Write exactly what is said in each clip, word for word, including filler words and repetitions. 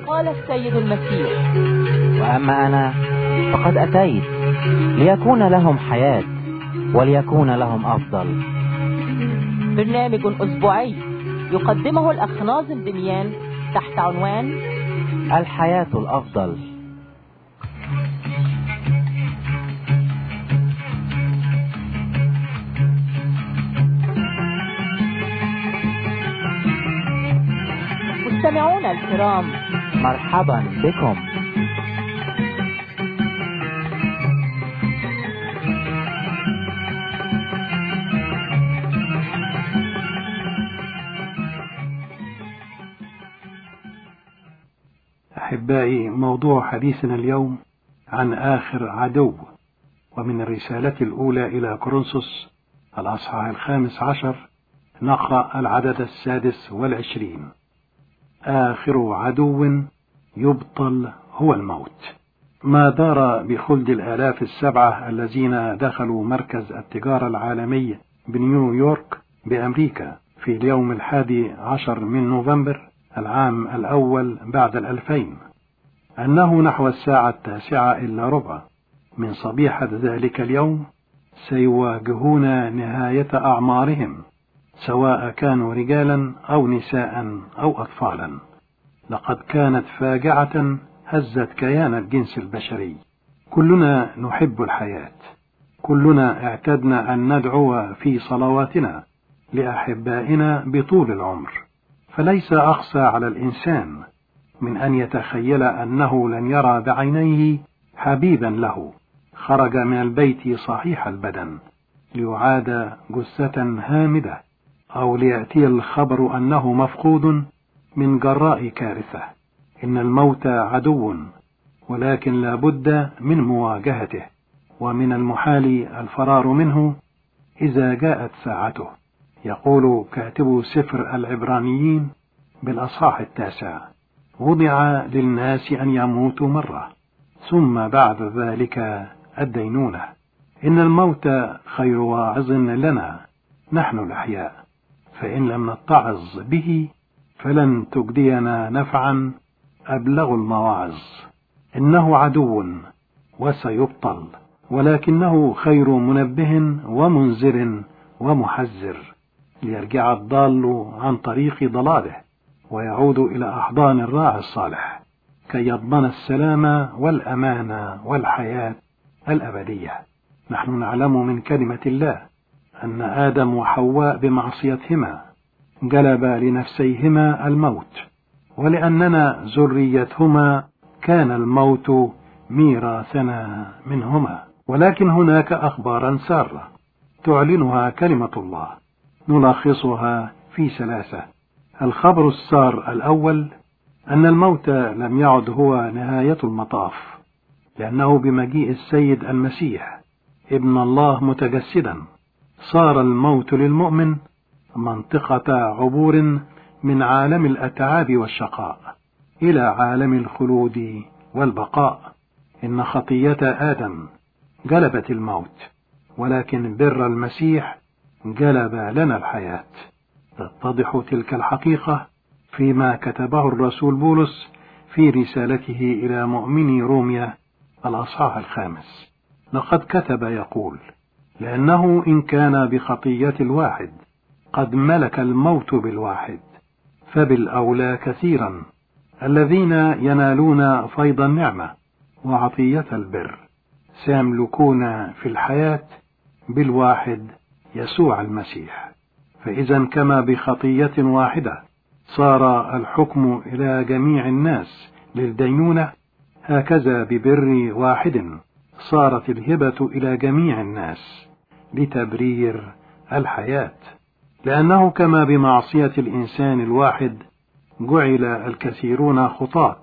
قال السيد المسيح: وأما أنا فقد أتيت ليكون لهم حياة وليكون لهم أفضل. برنامج أسبوعي يقدمه الأخ ناظم دميان تحت عنوان الحياة الأفضل. مستمعونا الكرام، مرحبا بكم. أحبائي، موضوع حديثنا اليوم عن آخر عدو، ومن الرسالة الأولى إلى كورنثوس الأصحاح الخامس عشر نقرأ العدد السادس والعشرين: آخر عدو يبطل هو الموت. ما دار بخلد الآلاف السبعة الذين دخلوا مركز التجارة العالمي بنيويورك بأمريكا في اليوم الحادي عشر من نوفمبر العام الأول بعد الألفين، أنه نحو الساعة التاسعة إلا ربع من صبيحة ذلك اليوم سيواجهون نهاية أعمارهم، سواء كانوا رجالا أو نساء أو أطفالا. لقد كانت فاجعة هزت كيان الجنس البشري. كلنا نحب الحياة، كلنا اعتدنا أن ندعو في صلواتنا لأحبائنا بطول العمر، فليس أقسى على الإنسان من أن يتخيل أنه لن يرى بعينيه حبيبا له خرج من البيت صحيح البدن ليعاد جثة هامدة، أو ليأتي الخبر أنه مفقود من جراء كارثة. إن الموت عدو، ولكن لا بد من مواجهته، ومن المحال الفرار منه إذا جاءت ساعته. يقول كاتب سفر العبرانيين بالأصحاح التاسع: وضع للناس أن يموتوا مرة، ثم بعد ذلك الدينونة. إن الموت خير واعظ لنا نحن الأحياء، فإن لم نتعظ به فلن تجدينا نفعا أبلغ المواعظ. إنه عدو وسيبطل، ولكنه خير منبه ومنذر ومحذر، ليرجع الضال عن طريق ضلاله ويعود إلى أحضان الراعي الصالح كي يضمن السلام والأمان والحياة الأبدية. نحن نعلم من كلمة الله أن آدم وحواء بمعصيتهما جلب لنفسيهما الموت، ولأننا ذريتهما كان الموت ميراثنا منهما. ولكن هناك أخبارا سارة تعلنها كلمة الله، نلخصها في ثلاثة. الخبر السار الأول أن الموت لم يعد هو نهاية المطاف، لأنه بمجيء السيد المسيح ابن الله متجسدا صار الموت للمؤمن منطقة عبور من عالم الأتعاب والشقاء إلى عالم الخلود والبقاء. إن خطية آدم جلبت الموت، ولكن بر المسيح جلب لنا الحياة. تتضح تلك الحقيقة فيما كتبه الرسول بولس في رسالته إلى مؤمني روميا الأصحاح الخامس. لقد كتب يقول: لأنه إن كان بخطية الواحد قد ملك الموت بالواحد، فبالأولى كثيرا الذين ينالون فيض النعمة وعطية البر سيملكون في الحياة بالواحد يسوع المسيح. فإذا كما بخطية واحدة صار الحكم إلى جميع الناس للدينونة، هكذا ببر واحد صارت الهبة إلى جميع الناس لتبرير الحياة. لأنه كما بمعصية الإنسان الواحد جعل الكثيرون خطاة،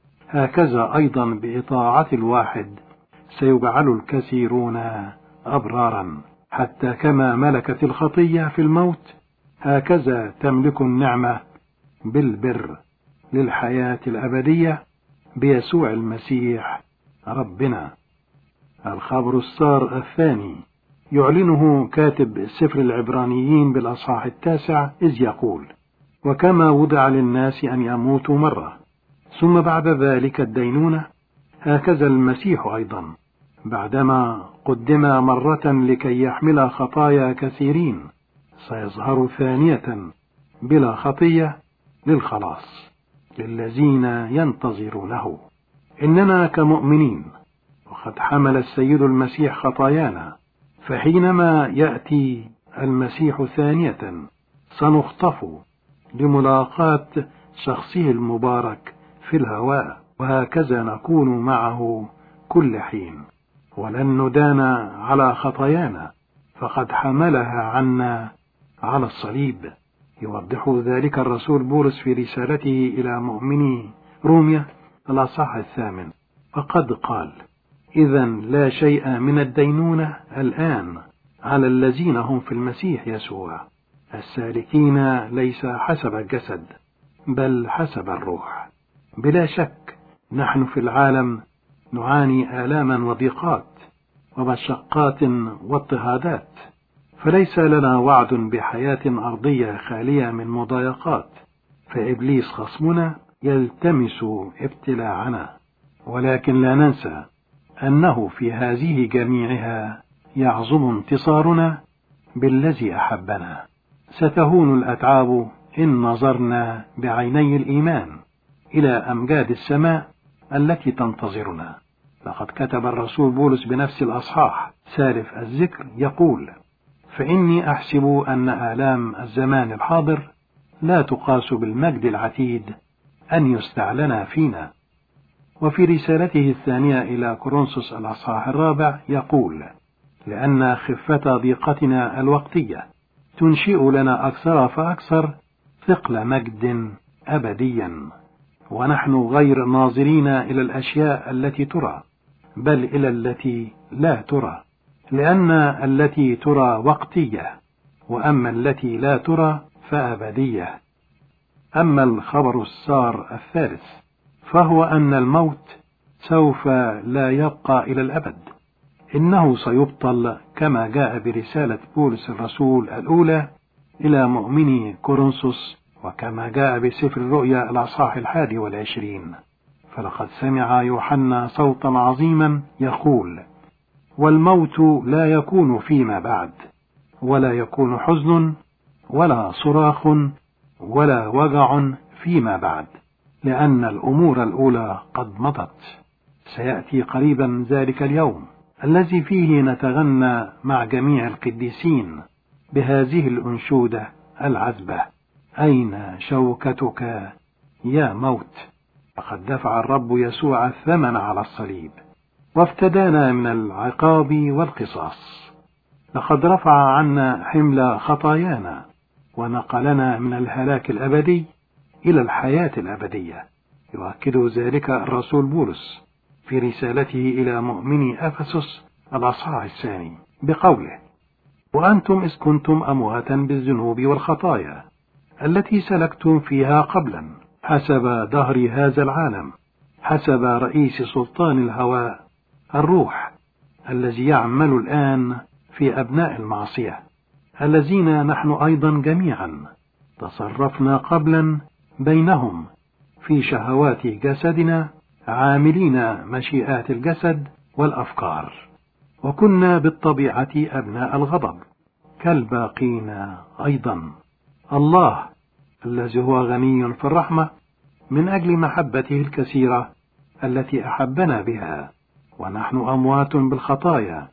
هكذا أيضا بإطاعة الواحد سيجعل الكثيرون أبرارا. حتى كما ملكت الخطية في الموت، هكذا تملك النعمة بالبر للحياة الأبدية بيسوع المسيح ربنا. الخبر السار الثاني يعلنه كاتب سفر العبرانيين بالأصحاح التاسع إذ يقول: وكما وضع للناس أن يموتوا مرة، ثم بعد ذلك الدينونة. هكذا المسيح أيضا بعدما قدم مرة لكي يحمل خطايا كثيرين سيظهر ثانية بلا خطية للخلاص للذين ينتظرونه. إننا كمؤمنين وقد حمل السيد المسيح خطايانا، فحينما يأتي المسيح ثانية سنخطف لملاقاة شخصه المبارك في الهواء، وهكذا نكون معه كل حين، ولن ندان على خطايانا فقد حملها عنا على الصليب. يوضح ذلك الرسول بولس في رسالته إلى مؤمني روميا الأصحاح الثامن، فقد قال: إذا لا شيء من الدينونة الآن على الذين هم في المسيح يسوع، السالكين ليس حسب الجسد بل حسب الروح. بلا شك نحن في العالم نعاني آلاما وضيقات ومشقات واضطهادات، فليس لنا وعد بحياة أرضية خالية من مضايقات، فإبليس خصمنا يلتمس ابتلاعنا، ولكن لا ننسى أنه في هذه جميعها يعظم انتصارنا بالذي أحبنا. ستهون الأتعاب إن نظرنا بعيني الإيمان إلى أمجاد السماء التي تنتظرنا. لقد كتب الرسول بولس بنفس الأصحاح سالف الذكر يقول: فإني أحسب أن آلام الزمان الحاضر لا تقاس بالمجد العتيد أن يستعلن فينا. وفي رسالته الثانية إلى كورنثوس الأصحاح الرابع يقول: لأن خفة ضيقتنا الوقتية تنشئ لنا أكثر فأكثر ثقل مجد أبديا، ونحن غير ناظرين إلى الأشياء التي ترى بل إلى التي لا ترى، لأن التي ترى وقتية وأما التي لا ترى فأبدية. أما الخبر السار الثالث فهو أن الموت سوف لا يبقى إلى الأبد، إنه سيبطل كما جاء برسالة بولس الرسول الأولى إلى مؤمني كورنثوس، وكما جاء بسفر الرؤيا الأصحاح الحادي والعشرين. فلقد سمع يوحنا صوتا عظيما يقول: والموت لا يكون فيما بعد، ولا يكون حزن ولا صراخ ولا وجع فيما بعد، لأن الأمور الأولى قد مضت. سيأتي قريبا ذلك اليوم الذي فيه نتغنى مع جميع القديسين بهذه الأنشودة العذبة: أين شوكتك يا موت؟ فقد دفع الرب يسوع الثمن على الصليب وافتدانا من العقاب والقصاص. لقد رفع عنا حمل خطايانا ونقلنا من الهلاك الأبدي إلى الحياة الأبدية. يؤكد ذلك الرسول بولس في رسالته إلى مؤمني أفسس الأصحاح الثاني بقوله: وأنتم إذ كنتم أمواتا بالذنوب والخطايا التي سلكتم فيها قبلا حسب دهر هذا العالم، حسب رئيس سلطان الهواء الروح الذي يعمل الآن في أبناء المعصية، الذين نحن أيضا جميعا تصرفنا قبلا بينهم في شهوات جسدنا، عاملين مشيئات الجسد والأفكار، وكنا بالطبيعة أبناء الغضب كالباقين أيضا. الله الذي هو غني في الرحمة من أجل محبته الكثيرة التي أحبنا بها ونحن أموات بالخطايا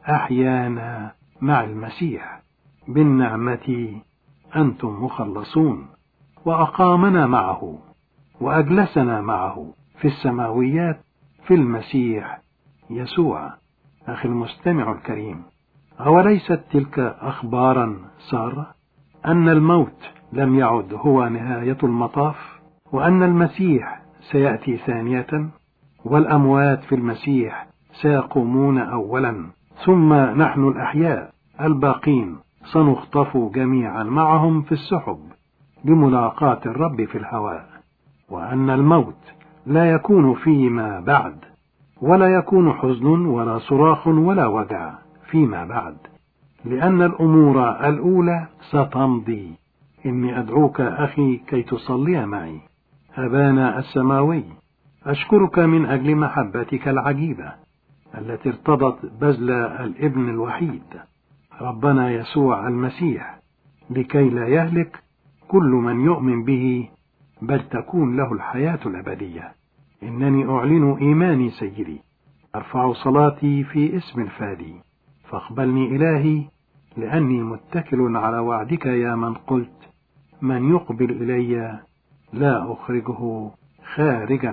أحيانا مع المسيح، بالنعمة أنتم مخلصون، وأقامنا معه وأجلسنا معه في السماويات في المسيح يسوع. أخي المستمع الكريم، أوليست تلك أخبارا سارة أن الموت لم يعد هو نهاية المطاف، وأن المسيح سيأتي ثانية، والأموات في المسيح سيقومون أولا، ثم نحن الأحياء الباقين سنخطف جميعا معهم في السحب لملاقاة الرب في الهواء، وأن الموت لا يكون فيما بعد، ولا يكون حزن ولا صراخ ولا وجع فيما بعد، لأن الأمور الأولى ستمضي. إني أدعوك أخي كي تصلي معي أبانا السماوي، أشكرك من أجل محبتك العجيبة التي ارتضت بذل الابن الوحيد ربنا يسوع المسيح لكي لا يهلك كل من يؤمن به، بل تكون له الحياة الأبدية. إنني أعلن إيماني سيدي، أرفع صلاتي في اسم الفادي، فاقبلني إلهي، لأني متكل على وعدك يا من قلت: من يقبل إلي لا أخرجه خارجا.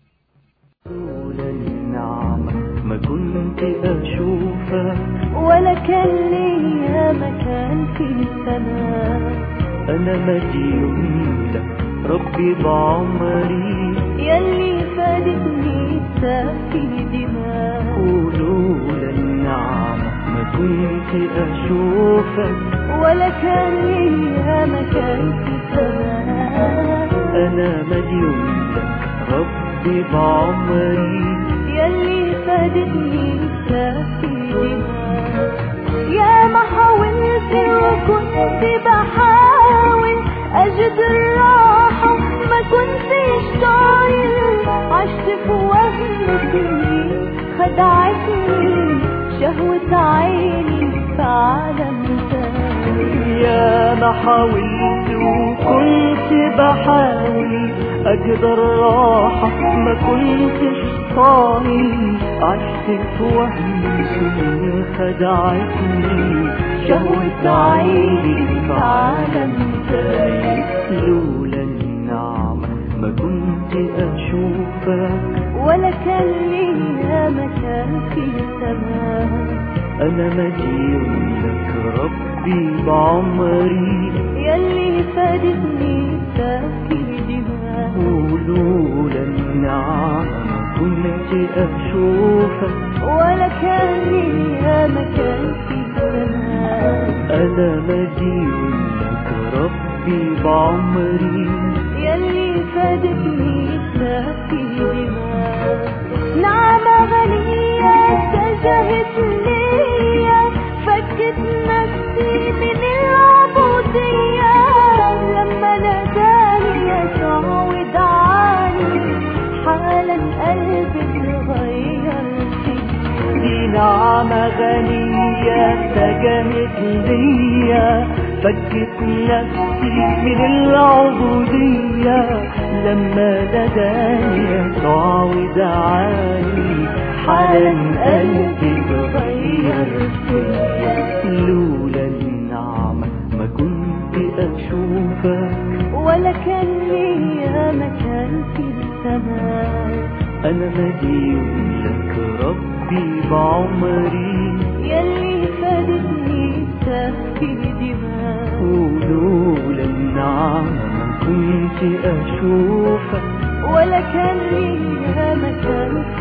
لولا النعمة ما كنت أشوفك، ولا كان ليا مكان في السماء. أنا مديون لك ربي بعمري، يلي فادتني سافي دماء. ولولا النعمة ما كنت أشوفك، ولا كان ليا مكان في السماء. أنا مديون لك ربي بعمري، يلي فادتني سافي دماء. يا ما حاولت وكنت بحاول أجد الراحة، ما كنتش طايل. عشت في وهمي خدعتني شهوة عيني في عالم تاني. يا ما حاولت وكنت بحاول أجد الراحة، ما كنتش طايل. عشت في وهمي خدعتني شهوة عيني في عالم تاني. لولا النعمة ما كنت أشوفك، ولا كان ليا مكان في السماء. أنا مديون لك ربي بعمري، يلي فادتني سافي دماء. ولولا النعمة ما كنت أشوفك، ولا كان ليا مكان في السماء. أنا مديون لك ربي بعمري، يلي فادتني سافي دماء. نعمة غنية اتجهت ليا، فكت نفسي من العبودية. لما ناداني يسوع ودعاني، حالا قلبي اتغير فيه. دي نعمة غنية اتجهت ليا، فكت نفسي من العبودية. لما ناداني يسوع ودعاني، حالا قلبي اتغير فيا. لولا النعمة ما كنت أشوفك، ولا كان ليا مكان في السماء. أنا مديون لك ربي بعمري، يلي فادتني سافي دماء. ولولا النعمة ما كنت أشوفك، ولا كان ليا مكان في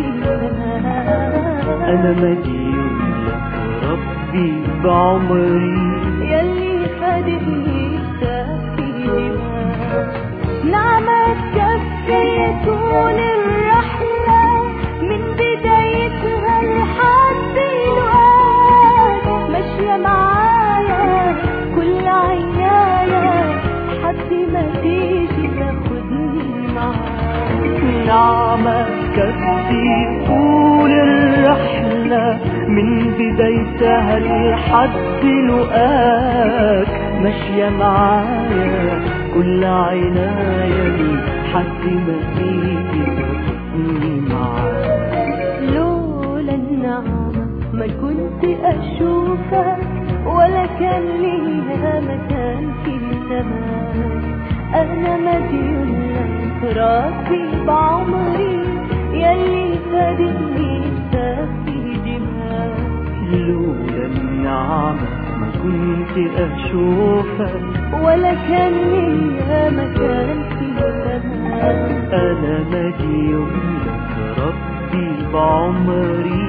السماء. أنا مديون لك ربي بعمري، يلي فادتني سافي دماء. نعمة تكفي طول الرحلة، من بدايتها لحد الوقت. ماشية معايا كل عناية، حد ما تيجي تاخدني معاك. نعمة تكفي طول الرحلة، من بدايتها لحد لقاك. ماشية معايا كل عناية، حد ما تيجي تاخدني معاك. لولا النعمة ما كنت أشوفك، ولا كان ليها مكان في السماء. أنا مديون لك ربي بعمري، يلي فادتني سافي دماء. لولا النعمة ما كنت أشوفك، ولا كان ليها مكان في السماء. أنا مديون لك ربي بعمري،